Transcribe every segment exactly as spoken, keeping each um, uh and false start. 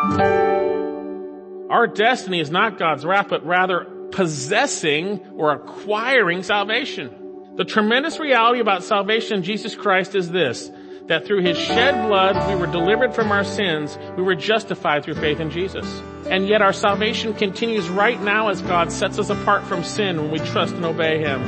Our destiny is not God's wrath, but rather possessing or acquiring salvation. The tremendous reality about salvation in Jesus Christ is this, that through his shed blood we were delivered from our sins, we were justified through faith in Jesus. And yet our salvation continues right now as God sets us apart from sin when we trust and obey him.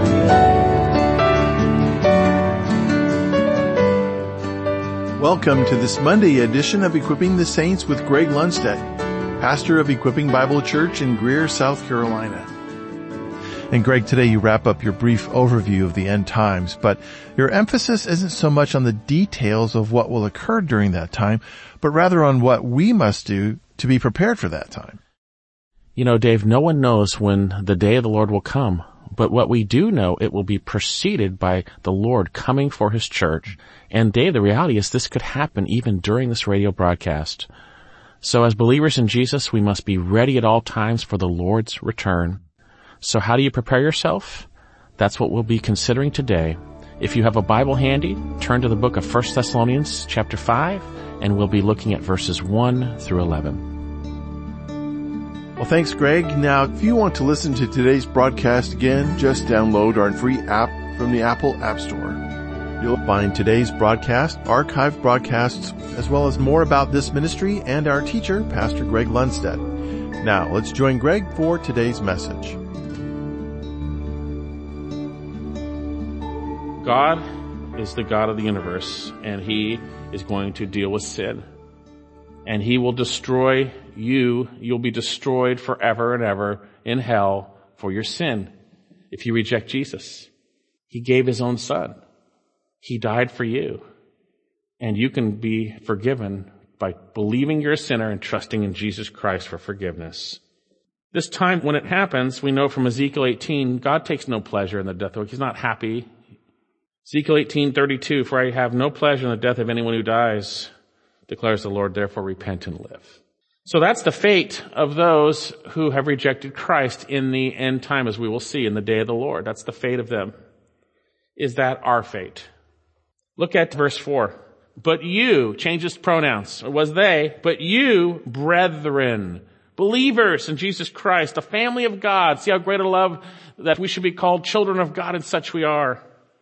Welcome to this Monday edition of Equipping the Saints with Greg Lundstedt, pastor of Equipping Bible Church in Greer, South Carolina. And Greg, today you wrap up your brief overview of the end times, but your emphasis isn't so much on the details of what will occur during that time, but rather on what we must do to be prepared for that time. You know, Dave, no one knows when the day of the Lord will come, but what we do know, it will be preceded by the Lord coming for his church. And Dave, the reality is this could happen even during this radio broadcast. So as believers in Jesus, we must be ready at all times for the Lord's return. So how do you prepare yourself? That's what we'll be considering today. If you have a Bible handy, turn to the book of First Thessalonians chapter five, and we'll be looking at verses one through eleven. Well, thanks, Greg. Now, if you want to listen to today's broadcast again, just download our free app from the Apple App Store. You'll find today's broadcast, archived broadcasts, as well as more about this ministry and our teacher, Pastor Greg Lundstedt. Now, let's join Greg for today's message. God is the God of the universe, and he is going to deal with sin. And he will destroy you. You'll be destroyed forever and ever in hell for your sin if you reject Jesus. He gave his own son. He died for you. And you can be forgiven by believing you're a sinner and trusting in Jesus Christ for forgiveness. This time when it happens, we know from Ezekiel eighteen, God takes no pleasure in the death of it. He's not happy. Ezekiel eighteen thirty-two, for I have no pleasure in the death of anyone who dies, declares the Lord, therefore repent and live. So that's the fate of those who have rejected Christ in the end time, as we will see in the day of the Lord. That's the fate of them. Is that our fate? Look at verse four. But you, changes pronouns. It was they, but you, brethren, believers in Jesus Christ, a family of God. See how great a love that we should be called children of God, and such we are.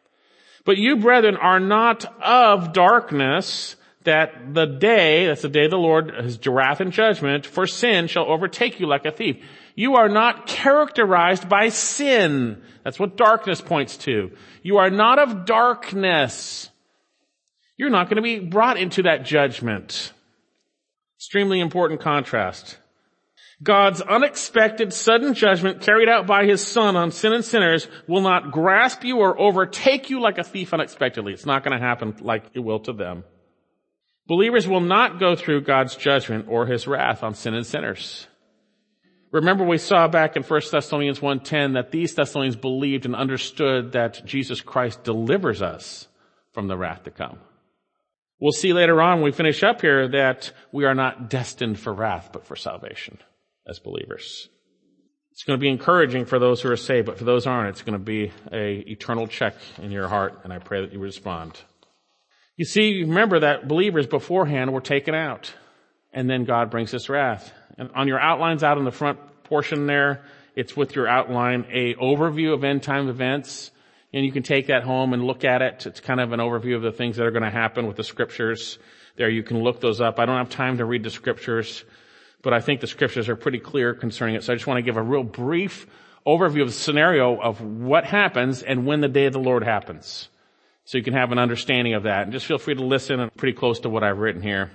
But you, brethren, are not of darkness, that the day, that's the day of the Lord, his wrath and judgment for sin shall overtake you like a thief. You are not characterized by sin. That's what darkness points to. You are not of darkness. You're not going to be brought into that judgment. Extremely important contrast. God's unexpected, sudden judgment carried out by his Son on sin and sinners will not grasp you or overtake you like a thief unexpectedly. It's not going to happen like it will to them. Believers will not go through God's judgment or his wrath on sin and sinners. Remember, we saw back in First Thessalonians one ten that these Thessalonians believed and understood that Jesus Christ delivers us from the wrath to come. We'll see later on when we finish up here that we are not destined for wrath, but for salvation as believers. It's going to be encouraging for those who are saved, but for those who aren't, it's going to be a eternal check in your heart, and I pray that you respond. You see, remember that believers beforehand were taken out, and then God brings his wrath. And on your outlines out in the front portion there, it's with your outline a overview of end time events, and you can take that home and look at it. It's kind of an overview of the things that are going to happen with the scriptures. There you can look those up. I don't have time to read the scriptures, but I think the scriptures are pretty clear concerning it. So I just want to give a real brief overview of the scenario of what happens and when the day of the Lord happens, so you can have an understanding of that. And just feel free to listen, and pretty close to what I've written here.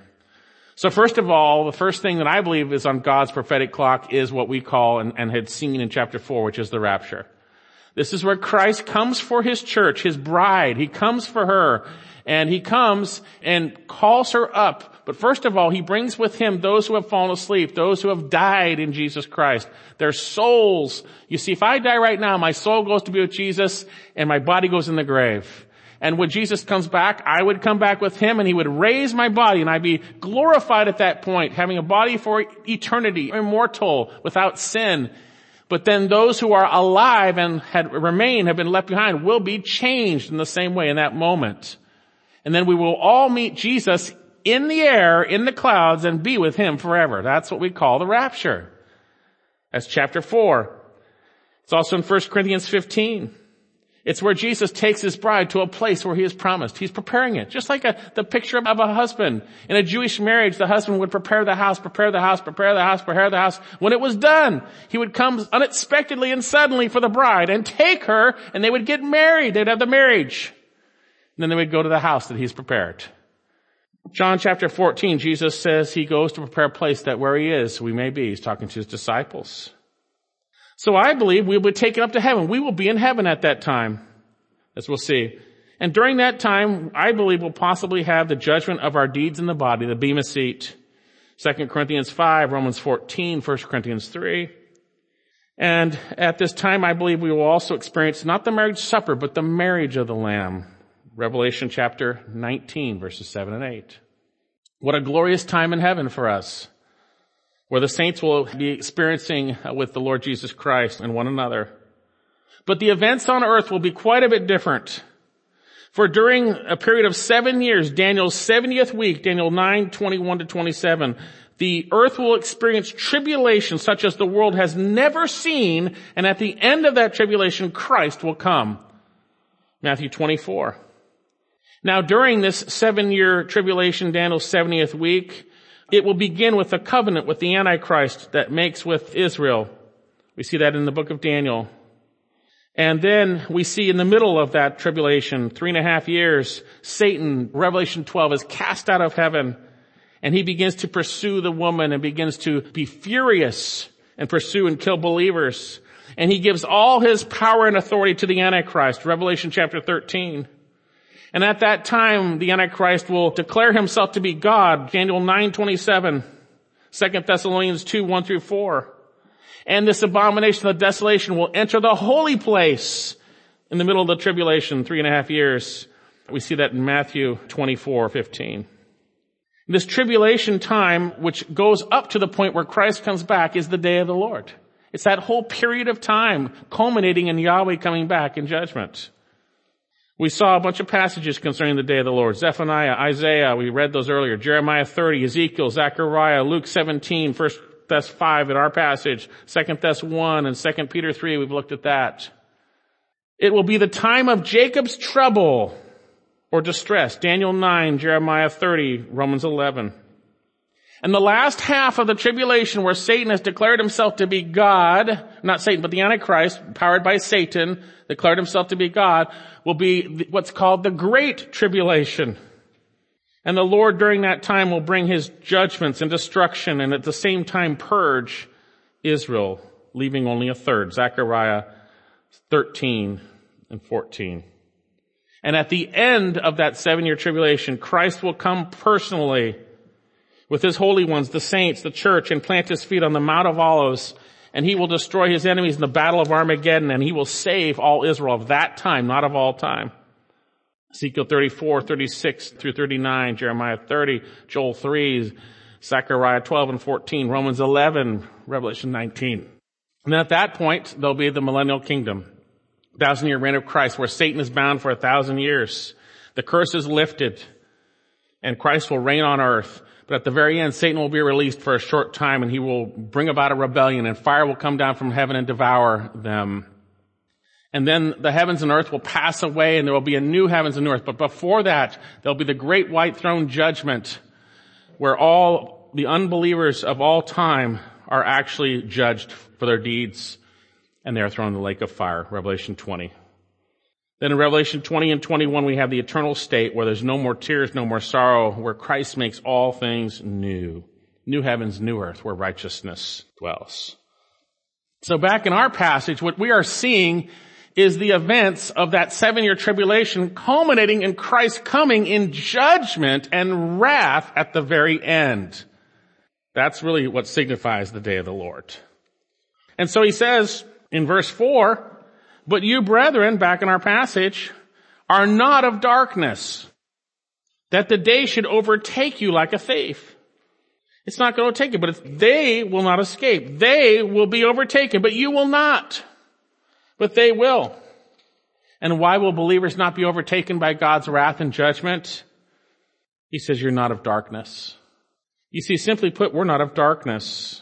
So first of all, the first thing that I believe is on God's prophetic clock is what we call and, and had seen in chapter four, which is the rapture. This is where Christ comes for his church, his bride. He comes for her, and he comes and calls her up. But first of all, he brings with him those who have fallen asleep, those who have died in Jesus Christ. Their souls. You see, if I die right now, my soul goes to be with Jesus, and my body goes in the grave. And when Jesus comes back, I would come back with him, and he would raise my body, and I'd be glorified at that point, having a body for eternity, immortal, without sin. But then those who are alive and had remained, have been left behind, will be changed in the same way in that moment. And then we will all meet Jesus in the air, in the clouds, and be with him forever. That's what we call the rapture. That's chapter four. It's also in First Corinthians fifteen. It's where Jesus takes his bride to a place where he has promised. He's preparing it. Just like a, the picture of a husband. In a Jewish marriage, the husband would prepare the house, prepare the house, prepare the house, prepare the house. When it was done, he would come unexpectedly and suddenly for the bride and take her, and they would get married. They'd have the marriage. And then they would go to the house that he's prepared. John chapter fourteen, Jesus says he goes to prepare a place that where he is, we may be. He's talking to his disciples. So I believe we'll be taken up to heaven. We will be in heaven at that time, as we'll see. And during that time, I believe we'll possibly have the judgment of our deeds in the body, the Bema seat. Second Corinthians five, Romans fourteen, First Corinthians three. And at this time, I believe we will also experience not the marriage supper, but the marriage of the Lamb. Revelation chapter nineteen, verses seven and eight. What a glorious time in heaven for us, where the saints will be experiencing with the Lord Jesus Christ and one another. But the events on earth will be quite a bit different. For during a period of seven years, Daniel's seventieth week, Daniel nine, twenty-one to twenty-seven, the earth will experience tribulation such as the world has never seen, and at the end of that tribulation, Christ will come. Matthew twenty-four. Now during this seven-year tribulation, Daniel's seventieth week, it will begin with a covenant with the Antichrist that makes with Israel. We see that in the book of Daniel. And then we see in the middle of that tribulation, three and a half years, Satan, Revelation twelve, is cast out of heaven. And he begins to pursue the woman and begins to be furious and pursue and kill believers. And he gives all his power and authority to the Antichrist, Revelation chapter thirteen. And at that time, the Antichrist will declare himself to be God, Daniel nine, twenty-seven, Second Thessalonians two, one through four. And this abomination of desolation will enter the holy place in the middle of the tribulation, three and a half years. We see that in Matthew twenty-four, fifteen. This tribulation time, which goes up to the point where Christ comes back, is the day of the Lord. It's that whole period of time culminating in Yahweh coming back in judgment. We saw a bunch of passages concerning the day of the Lord. Zephaniah, Isaiah, we read those earlier. Jeremiah thirty, Ezekiel, Zechariah, Luke seventeen, First Thess five in our passage, Second Thess one, and Second Peter three, we've looked at that. It will be the time of Jacob's trouble or distress. Daniel nine, Jeremiah thirty, Romans eleven. And the last half of the tribulation where Satan has declared himself to be God, not Satan, but the Antichrist, powered by Satan, declared himself to be God, will be what's called the Great Tribulation. And the Lord during that time will bring his judgments and destruction and at the same time purge Israel, leaving only a third. Zechariah thirteen and fourteen. And at the end of that seven-year tribulation, Christ will come personally with his holy ones, the saints, the church, and plant his feet on the Mount of Olives, and he will destroy his enemies in the battle of Armageddon, and he will save all Israel of that time, not of all time. Ezekiel thirty-four, thirty-six through thirty-nine, Jeremiah thirty, Joel three, Zechariah twelve and fourteen, Romans eleven, Revelation nineteen. And at that point, there'll be the millennial kingdom, thousand-year reign of Christ, where Satan is bound for a thousand years. The curse is lifted, and Christ will reign on earth. But at the very end, Satan will be released for a short time, and he will bring about a rebellion, and fire will come down from heaven and devour them. And then the heavens and earth will pass away, and there will be a new heavens and new earth. But before that, there'll be the great white throne judgment, where all the unbelievers of all time are actually judged for their deeds, and they are thrown in the lake of fire, Revelation twenty. Then in Revelation twenty and twenty-one, we have the eternal state where there's no more tears, no more sorrow, where Christ makes all things new. New heavens, new earth, where righteousness dwells. So back in our passage, what we are seeing is the events of that seven-year tribulation culminating in Christ coming in judgment and wrath at the very end. That's really what signifies the day of the Lord. And so he says in verse four, but you, brethren, back in our passage, are not of darkness, that the day should overtake you like a thief. It's not going to take you, but it's, they will not escape. They will be overtaken, but you will not. But they will. And why will believers not be overtaken by God's wrath and judgment? He says, you're not of darkness. You see, simply put, we're not of darkness.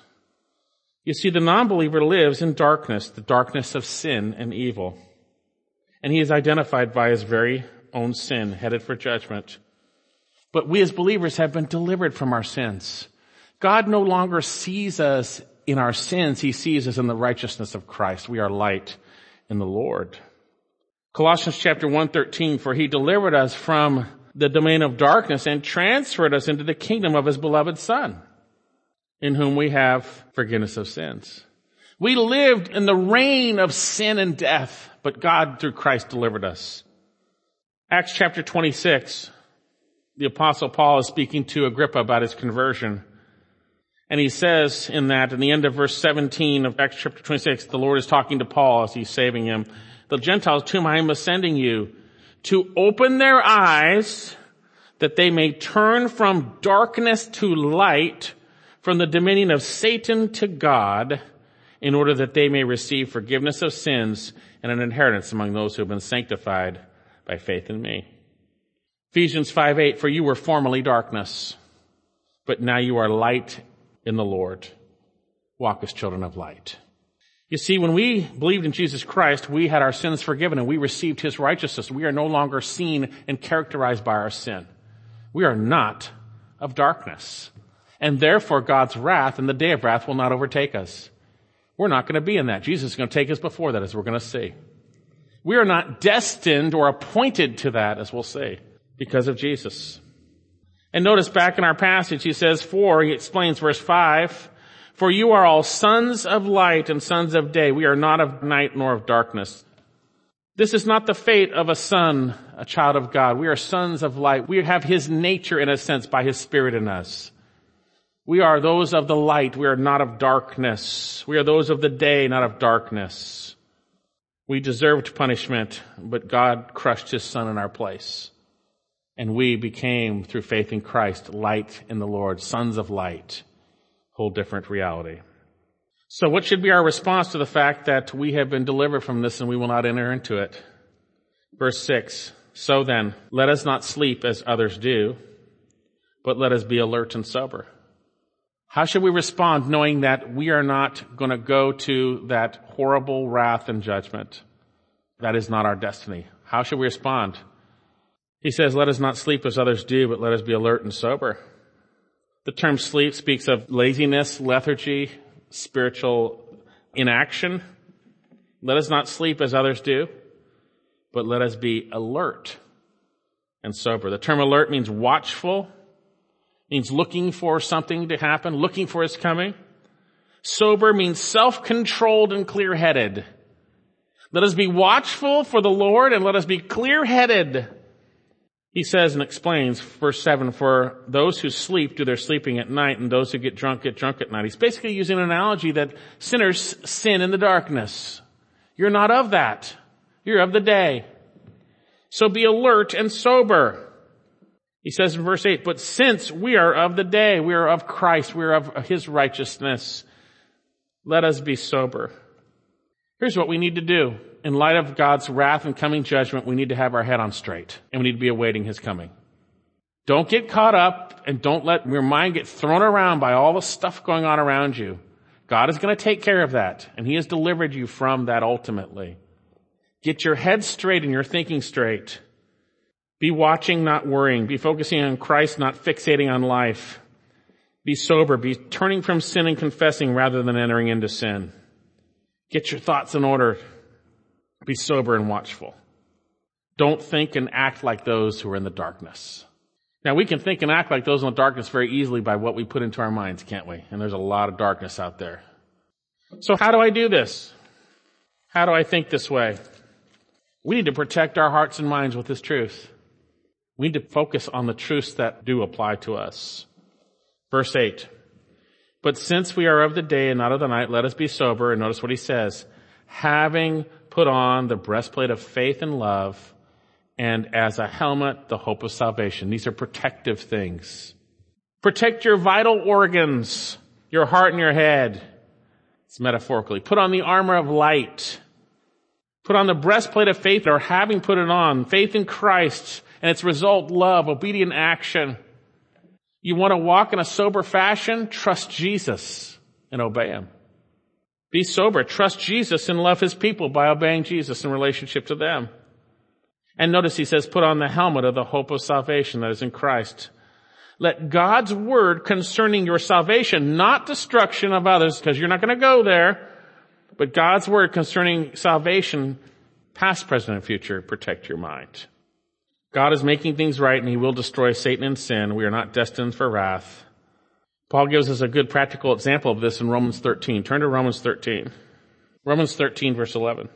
You see, the non-believer lives in darkness, the darkness of sin and evil. And he is identified by his very own sin, headed for judgment. But we as believers have been delivered from our sins. God no longer sees us in our sins. He sees us in the righteousness of Christ. We are light in the Lord. Colossians chapter one thirteen, for he delivered us from the domain of darkness and transferred us into the kingdom of his beloved Son, in whom we have forgiveness of sins. We lived in the reign of sin and death, but God through Christ delivered us. Acts chapter twenty-six, the Apostle Paul is speaking to Agrippa about his conversion. And he says in that, in the end of verse seventeen of Acts chapter twenty-six, the Lord is talking to Paul as he's saving him. The Gentiles to whom I am sending you, to open their eyes that they may turn from darkness to light, from the dominion of Satan to God, in order that they may receive forgiveness of sins and an inheritance among those who have been sanctified by faith in me. Ephesians five eight, for you were formerly darkness, but now you are light in the Lord. Walk as children of light. You see, when we believed in Jesus Christ, we had our sins forgiven and we received his righteousness. We are no longer seen and characterized by our sin. We are not of darkness. And therefore God's wrath and the day of wrath will not overtake us. We're not going to be in that. Jesus is going to take us before that, as we're going to see. We are not destined or appointed to that, as we'll see, because of Jesus. And notice back in our passage, he says, for, he explains verse five, for you are all sons of light and sons of day. We are not of night nor of darkness. This is not the fate of a son, a child of God. We are sons of light. We have his nature, in a sense, by his Spirit in us. We are those of the light. We are not of darkness. We are those of the day, not of darkness. We deserved punishment, but God crushed his Son in our place. And we became, through faith in Christ, light in the Lord, sons of light. Whole different reality. So what should be our response to the fact that we have been delivered from this and we will not enter into it? Verse six, so then, let us not sleep as others do, but let us be alert and sober. How should we respond knowing that we are not going to go to that horrible wrath and judgment? That is not our destiny. How should we respond? He says, let us not sleep as others do, but let us be alert and sober. The term sleep speaks of laziness, lethargy, spiritual inaction. Let us not sleep as others do, but let us be alert and sober. The term alert means watchful, means looking for something to happen, looking for his coming. Sober means self-controlled and clear-headed. Let us be watchful for the Lord and let us be clear-headed. He says and explains, verse seven, for those who sleep do their sleeping at night, and those who get drunk get drunk at night. He's basically using an analogy that sinners sin in the darkness. You're not of that. You're of the day. So be alert and sober. He says in verse eight, but since we are of the day, we are of Christ, we are of his righteousness, let us be sober. Here's what we need to do. In light of God's wrath and coming judgment, we need to have our head on straight, and we need to be awaiting his coming. Don't get caught up, and don't let your mind get thrown around by all the stuff going on around you. God is going to take care of that, and he has delivered you from that ultimately. Get your head straight and your thinking straight. Be watching, not worrying. Be focusing on Christ, not fixating on life. Be sober. Be turning from sin and confessing rather than entering into sin. Get your thoughts in order. Be sober and watchful. Don't think and act like those who are in the darkness. Now, we can think and act like those in the darkness very easily by what we put into our minds, can't we? And there's a lot of darkness out there. So how do I do this? How do I think this way? We need to protect our hearts and minds with this truth. We need to focus on the truths that do apply to us. Verse eight. But since we are of the day and not of the night, let us be sober. And notice what he says. Having put on the breastplate of faith and love, and as a helmet, the hope of salvation. These are protective things. Protect your vital organs, your heart and your head. It's metaphorically. Put on the armor of light. Put on the breastplate of faith, or having put it on, faith in Christ, and its result, love, obedient action. You want to walk in a sober fashion? Trust Jesus and obey him. Be sober. Trust Jesus and love his people by obeying Jesus in relationship to them. And notice he says, put on the helmet of the hope of salvation that is in Christ. Let God's word concerning your salvation, not destruction of others, because you're not going to go there, but God's word concerning salvation, past, present, and future, protect your mind. God is making things right, and he will destroy Satan and sin. We are not destined for wrath. Paul gives us a good practical example of this in Romans thirteen. Turn to Romans thirteen. Romans thirteen, verse eleven.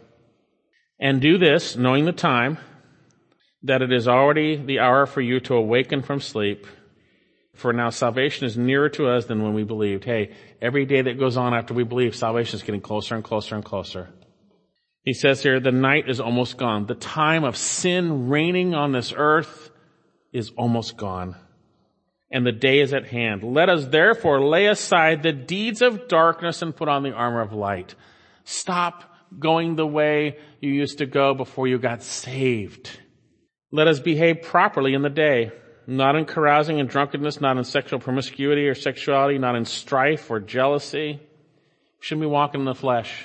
And do this, knowing the time, that it is already the hour for you to awaken from sleep. For now salvation is nearer to us than when we believed. Hey, every day that goes on after we believe, salvation is getting closer and closer and closer. He says here, the night is almost gone. The time of sin reigning on this earth is almost gone. And the day is at hand. Let us therefore lay aside the deeds of darkness and put on the armor of light. Stop going the way you used to go before you got saved. Let us behave properly in the day, not in carousing and drunkenness, not in sexual promiscuity or sexuality, not in strife or jealousy. We shouldn't be walking in the flesh.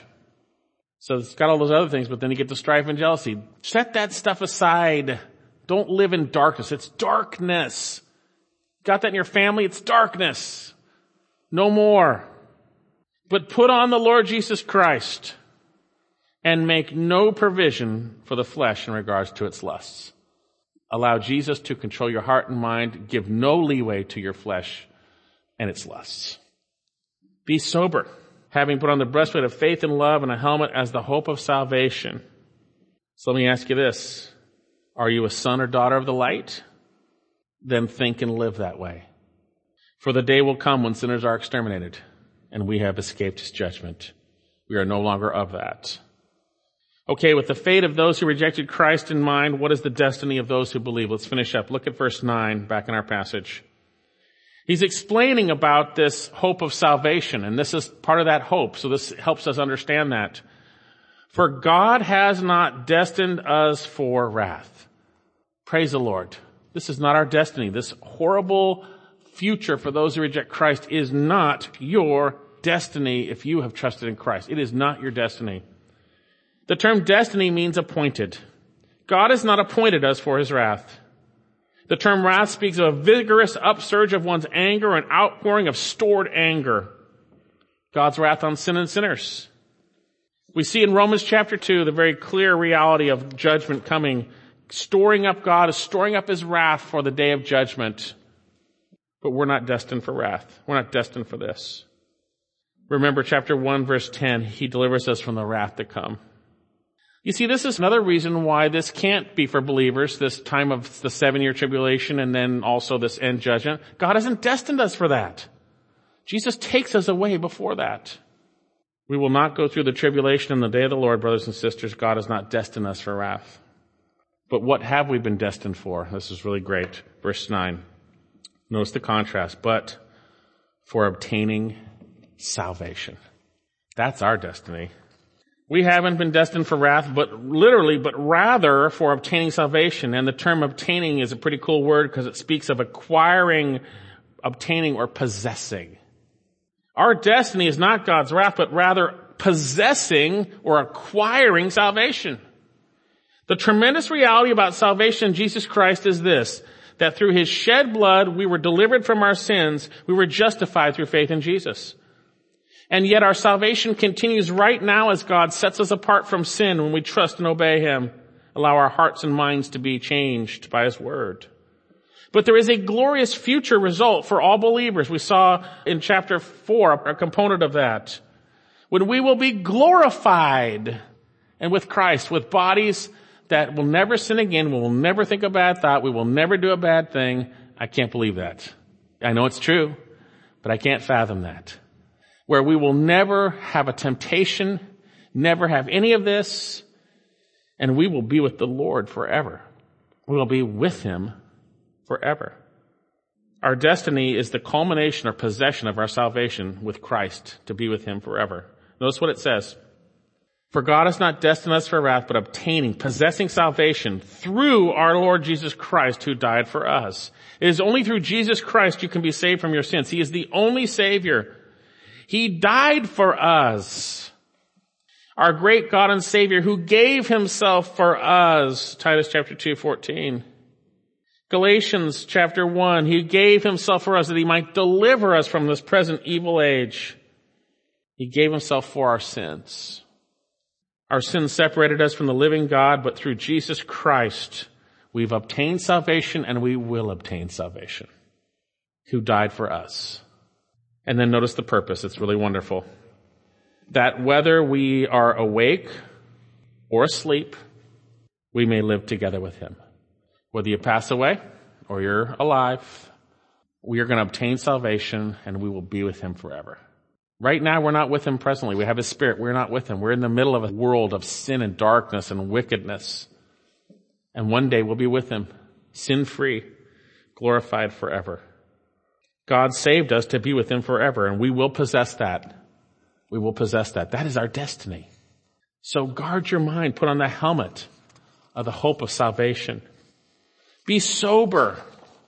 So it's got all those other things, but then you get to strife and jealousy. Set that stuff aside. Don't live in darkness. It's darkness. Got that in your family? It's darkness. No more. But put on the Lord Jesus Christ and make no provision for the flesh in regards to its lusts. Allow Jesus to control your heart and mind. Give no leeway to your flesh and its lusts. Be sober, having put on the breastplate of faith and love and a helmet as the hope of salvation. So let me ask you this. Are you a son or daughter of the light? Then think and live that way. For the day will come when sinners are exterminated and we have escaped his judgment. We are no longer of that. Okay, with the fate of those who rejected Christ in mind, what is the destiny of those who believe? Let's finish up. Look at verse nine back in our passage. He's explaining about this hope of salvation, and this is part of that hope, so this helps us understand that. For God has not destined us for wrath. Praise the Lord. This is not our destiny. This horrible future for those who reject Christ is not your destiny if you have trusted in Christ. It is not your destiny. The term destiny means appointed. God has not appointed us for his wrath. The term wrath speaks of a vigorous upsurge of one's anger, an outpouring of stored anger. God's wrath on sin and sinners. We see in Romans chapter two the very clear reality of judgment coming. Storing up God is storing up his wrath for the day of judgment. But we're not destined for wrath. We're not destined for this. Remember chapter one verse ten, he delivers us from the wrath to come. You see, this is another reason why this can't be for believers, this time of the seven-year tribulation and then also this end judgment. God hasn't destined us for that. Jesus takes us away before that. We will not go through the tribulation in the day of the Lord, brothers and sisters. God has not destined us for wrath. But what have we been destined for? This is really great. Verse nine. Notice the contrast. But for obtaining salvation. That's our destiny. We haven't been destined for wrath, but literally, but rather for obtaining salvation. And the term obtaining is a pretty cool word because it speaks of acquiring, obtaining, or possessing. Our destiny is not God's wrath, but rather possessing or acquiring salvation. The tremendous reality about salvation in Jesus Christ is this, that through his shed blood we were delivered from our sins, we were justified through faith in Jesus. And yet our salvation continues right now as God sets us apart from sin when we trust and obey him, allow our hearts and minds to be changed by his word. But there is a glorious future result for all believers. We saw in chapter four a component of that. When we will be glorified and with Christ, with bodies that will never sin again, we will never think a bad thought, we will never do a bad thing. I can't believe that. I know it's true, but I can't fathom that. Where we will never have a temptation, never have any of this, and we will be with the Lord forever. We will be with him forever. Our destiny is the culmination or possession of our salvation with Christ, to be with him forever. Notice what it says. For God has not destined us for wrath, but obtaining, possessing salvation through our Lord Jesus Christ, who died for us. It is only through Jesus Christ you can be saved from your sins. He is the only Savior. He died for us. Our great God and Savior who gave himself for us. Titus chapter two, fourteen. Galatians chapter one, he gave himself for us that he might deliver us from this present evil age. He gave himself for our sins. Our sins separated us from the living God, but through Jesus Christ, we've obtained salvation and we will obtain salvation, who died for us. And then notice the purpose. It's really wonderful. That whether we are awake or asleep, we may live together with him. Whether you pass away or you're alive, we are going to obtain salvation and we will be with him forever. Right now, we're not with him presently. We have his Spirit. We're not with him. We're in the middle of a world of sin and darkness and wickedness. And one day we'll be with him, sin-free, glorified forever. God saved us to be with him forever, and we will possess that. We will possess that. That is our destiny. So guard your mind. Put on the helmet of the hope of salvation. Be sober.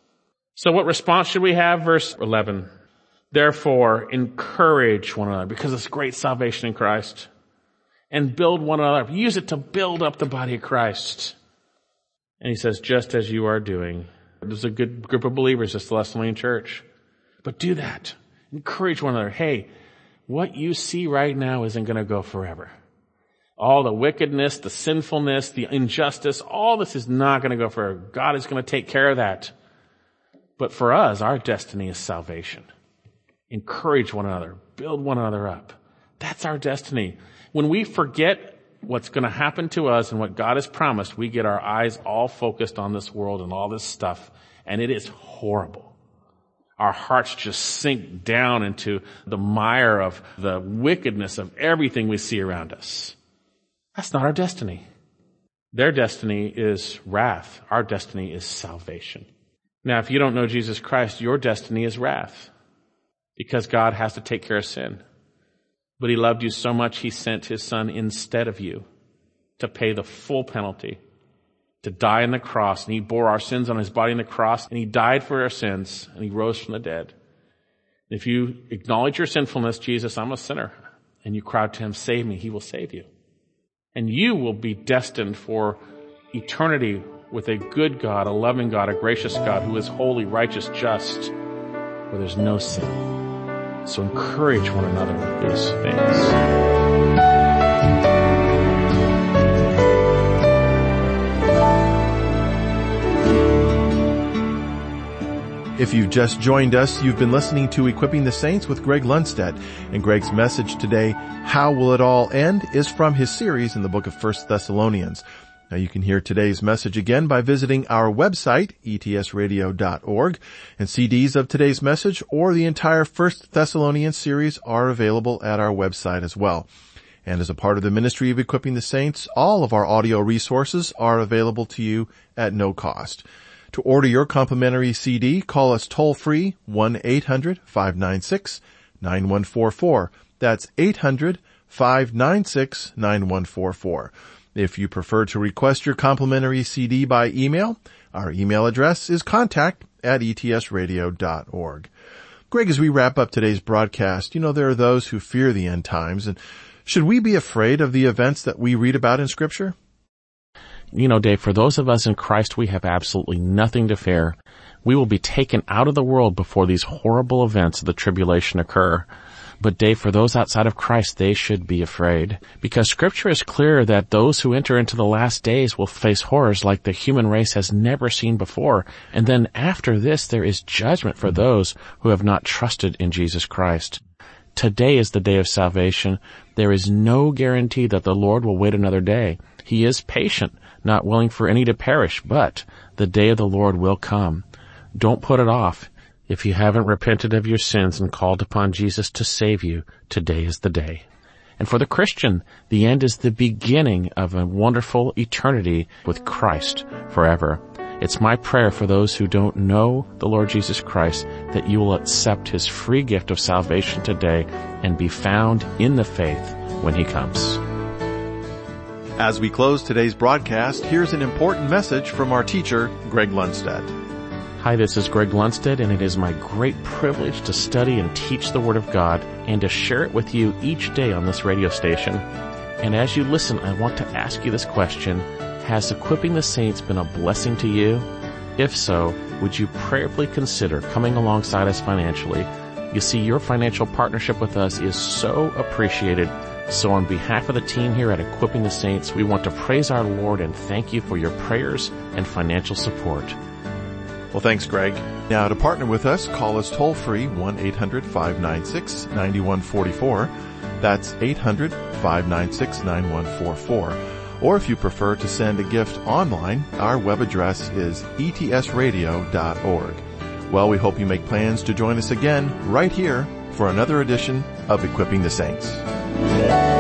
So what response should we have? Verse eleven. Therefore, encourage one another because it's great salvation in Christ. And build one another. Use it to build up the body of Christ. And he says, just as you are doing. There's a good group of believers, this Thessalonian church. But do that. Encourage one another. Hey, what you see right now isn't going to go forever. All the wickedness, the sinfulness, the injustice, all this is not going to go forever. God is going to take care of that. But for us, our destiny is salvation. Encourage one another. Build one another up. That's our destiny. When we forget what's going to happen to us and what God has promised, we get our eyes all focused on this world and all this stuff, and it is horrible. Our hearts just sink down into the mire of the wickedness of everything we see around us. That's not our destiny. Their destiny is wrath. Our destiny is salvation. Now, if you don't know Jesus Christ, your destiny is wrath. Because God has to take care of sin. But he loved you so much, he sent his son instead of you to pay the full penalty, to die on the cross. And he bore our sins on his body on the cross, and he died for our sins, and he rose from the dead. If you acknowledge your sinfulness, Jesus, I'm a sinner, and you cry out to him, save me, he will save you. And you will be destined for eternity with a good God, a loving God, a gracious God who is holy, righteous, just, where there's no sin. So encourage one another with these things. If you've just joined us, you've been listening to Equipping the Saints with Greg Lundstedt. And Greg's message today, How Will It All End?, is from his series in the book of First Thessalonians. Now you can hear today's message again by visiting our website, E T S radio dot org, and C Ds of today's message or the entire First Thessalonians series are available at our website as well. And as a part of the ministry of Equipping the Saints, all of our audio resources are available to you at no cost. To order your complimentary C D, call us toll-free one eight hundred five nine six nine one four four. That's eight hundred five nine six nine one four four. If you prefer to request your complimentary C D by email, our email address is contact at E T S radio dot org. Greg, as we wrap up today's broadcast, you know, there are those who fear the end times, and should we be afraid of the events that we read about in Scripture? You know, Dave, for those of us in Christ, we have absolutely nothing to fear. We will be taken out of the world before these horrible events of the tribulation occur. But Dave, for those outside of Christ, they should be afraid. Because Scripture is clear that those who enter into the last days will face horrors like the human race has never seen before. And then after this, there is judgment for those who have not trusted in Jesus Christ. Today is the day of salvation. There is no guarantee that the Lord will wait another day. He is patient, not willing for any to perish, but the day of the Lord will come. Don't put it off. If you haven't repented of your sins and called upon Jesus to save you, today is the day. And for the Christian, the end is the beginning of a wonderful eternity with Christ forever. It's my prayer for those who don't know the Lord Jesus Christ that you will accept his free gift of salvation today and be found in the faith when he comes. As we close today's broadcast, here's an important message from our teacher, Greg Lundstedt. Hi, this is Greg Lundstedt, and it is my great privilege to study and teach the Word of God and to share it with you each day on this radio station. And as you listen, I want to ask you this question: has Equipping the Saints been a blessing to you? If so, would you prayerfully consider coming alongside us financially? You see, your financial partnership with us is so appreciated. So on behalf of the team here at Equipping the Saints, we want to praise our Lord and thank you for your prayers and financial support. Well, thanks, Greg. Now, to partner with us, call us toll-free one eight hundred five nine six nine one four four. That's eight hundred five nine six nine one four four. Or if you prefer to send a gift online, our web address is e t s radio dot org. Well, we hope you make plans to join us again right here for another edition of Equipping the Saints.